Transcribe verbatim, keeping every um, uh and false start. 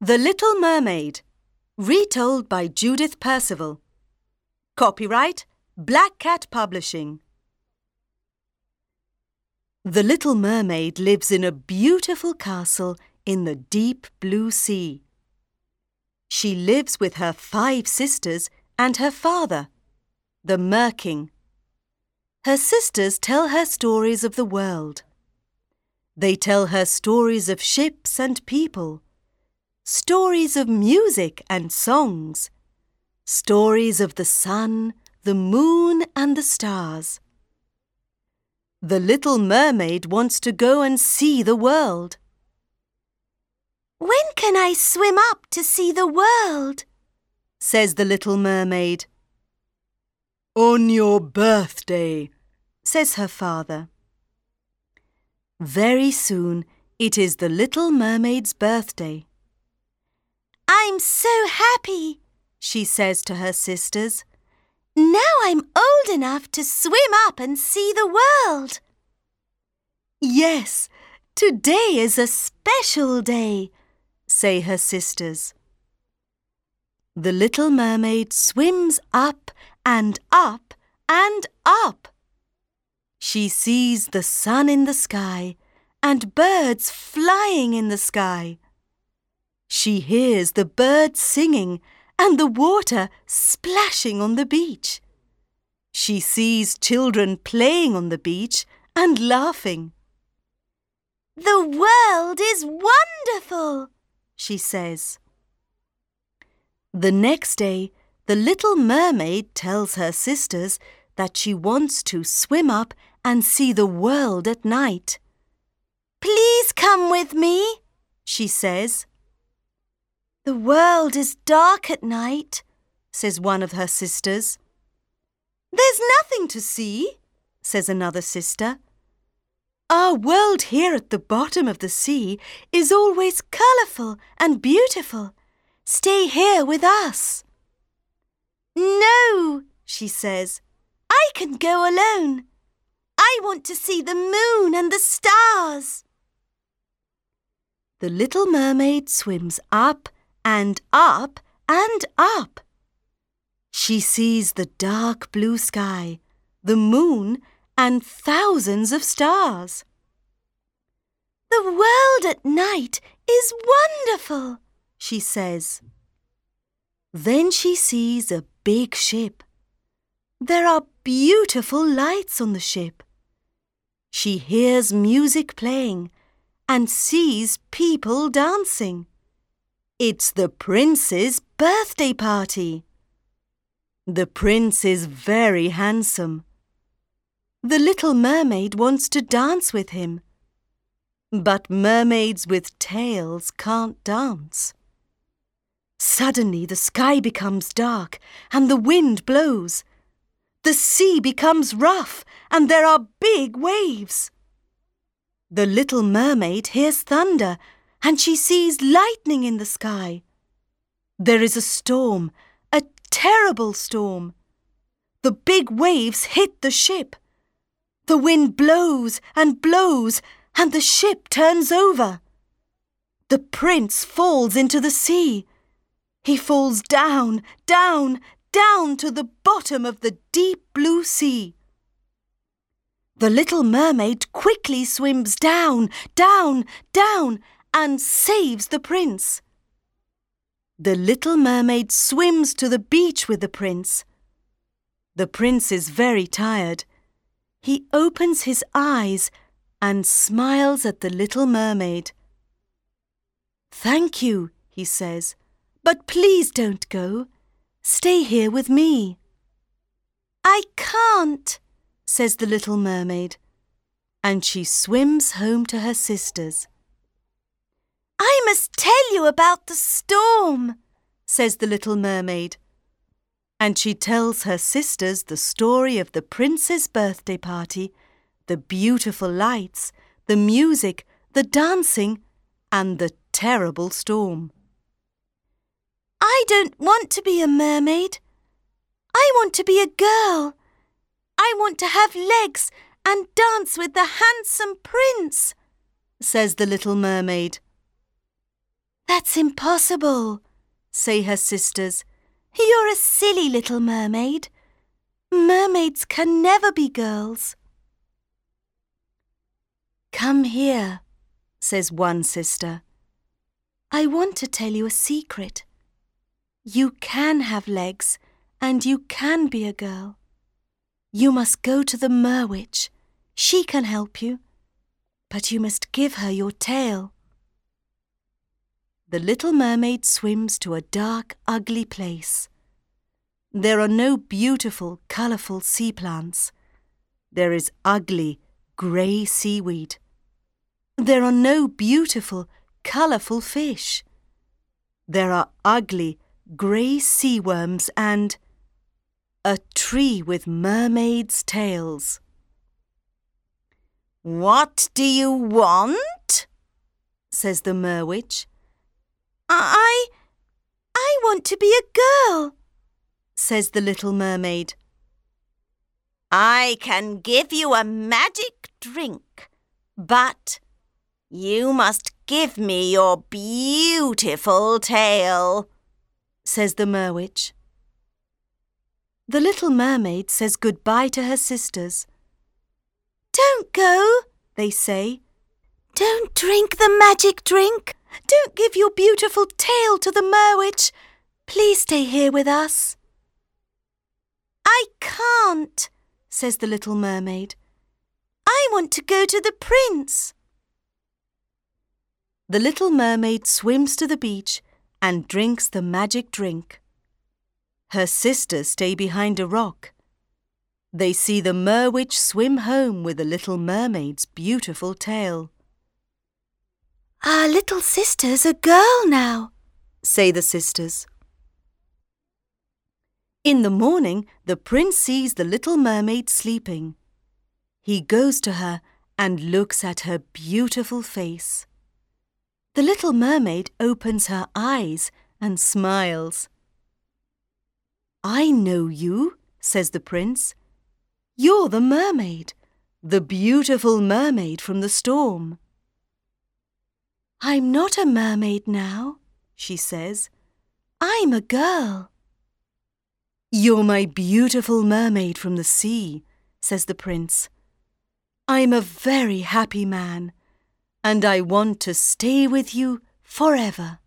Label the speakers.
Speaker 1: The Little Mermaid, retold by Judith Percival. Copyright Black Cat Publishing. The Little Mermaid lives in a beautiful castle in the deep blue sea. She lives with her five sisters and her father, the Mer-King. Her sisters tell her stories of the world. They tell her stories of ships and people, stories of music and songs, stories of the sun, the moon and the stars. The Little Mermaid wants to go and see the world.
Speaker 2: "When can I swim up to see the world?"
Speaker 1: says the Little Mermaid. "On your birthday," says her father. Very soon it is the Little Mermaid's birthday.
Speaker 2: "I'm so happy," she says to her sisters. "Now I'm old enough to swim up and see the world."
Speaker 1: "Yes, today is a special day," say her sisters. The Little Mermaid swims up and up and up. She sees the sun in the sky and birds flying in the sky. She hears the birds singing and the water splashing on the beach. She sees children playing on the beach and laughing.
Speaker 2: "The world is wonderful," she says.
Speaker 1: The next day, the Little Mermaid tells her sisters that she wants to swim up and see the world at night.
Speaker 2: "Please come with me," she says. "The world is dark at night," says one of her sisters.
Speaker 1: "There's nothing to see," says another sister. "Our world here at the bottom of the sea is always colourful and beautiful. Stay here with us."
Speaker 2: "No," she says. "I can go alone. I want to see the moon and the stars."
Speaker 1: The Little Mermaid swims up and up and up. She sees the dark blue sky, the moon, and thousands of stars.
Speaker 2: "The world at night is wonderful," she says.
Speaker 1: Then she sees a big ship. There are beautiful lights on the ship. She hears music playing and sees people dancing. It's the prince's birthday party. The prince is very handsome. The Little Mermaid wants to dance with him. But mermaids with tails can't dance. Suddenly the sky becomes dark and the wind blows. The sea becomes rough and there are big waves. The Little Mermaid hears thunder and she sees lightning in the sky. There is a storm, a terrible storm. The big waves hit the ship. The wind blows and blows and the ship turns over. The prince falls into the sea. He falls down, down, down to the bottom of the deep blue sea. The Little Mermaid quickly swims down, down, down and saves the prince. The Little Mermaid swims to the beach with the prince. The prince is very tired. He opens his eyes and smiles at the Little Mermaid. "Thank you," he says, "but please don't go. Stay here with me."
Speaker 2: "I can't,"
Speaker 1: says the Little Mermaid, and she swims home to her sisters.
Speaker 2: "I must tell you about the storm,"
Speaker 1: says the Little Mermaid, and she tells her sisters the story of the prince's birthday party, the beautiful lights, the music, the dancing, and the terrible storm.
Speaker 2: "I don't want to be a mermaid. I want to be a girl. I want to have legs and dance with the handsome prince," says the Little Mermaid.
Speaker 1: That's impossible, say her sisters. You're a silly little mermaid. Mermaids can never be girls. Come here, says one sister. I want to tell you a secret. You can have legs and you can be a girl. You must go to the Merwitch. She can help you, but you must give her your tail. The little mermaid swims to a dark, ugly place. There are no beautiful, colourful sea plants. There is ugly, grey seaweed. There are no beautiful, colourful fish. There are ugly, grey sea worms and a tree with mermaids' tails.
Speaker 2: What do you want?
Speaker 1: Says the Merwitch.
Speaker 2: I, I want to be a girl,
Speaker 1: says the little mermaid.
Speaker 2: I can give you a magic drink, but you must give me your beautiful tail,
Speaker 1: says the Merwitch. The little mermaid says goodbye to her sisters. Don't go, they say. Don't drink the magic drink. Don't give your beautiful tail to the Merwitch. Please stay here with us. I can't, says the little mermaid. I want to go to the prince. The little mermaid swims to the beach and drinks the magic drink. Her sisters stay behind a rock. They see the Merwitch swim home with the little mermaid's beautiful tail. Our little sister's a girl now, say the sisters. In the morning, the prince sees the little mermaid sleeping. He goes to her and looks at her beautiful face. The little mermaid opens her eyes and smiles. I know you, says the prince. You're the mermaid, the beautiful mermaid from the storm. I'm not a mermaid now, she says. I'm a girl. You're my beautiful mermaid from the sea, says the prince. I'm a very happy man, and I want to stay with you forever.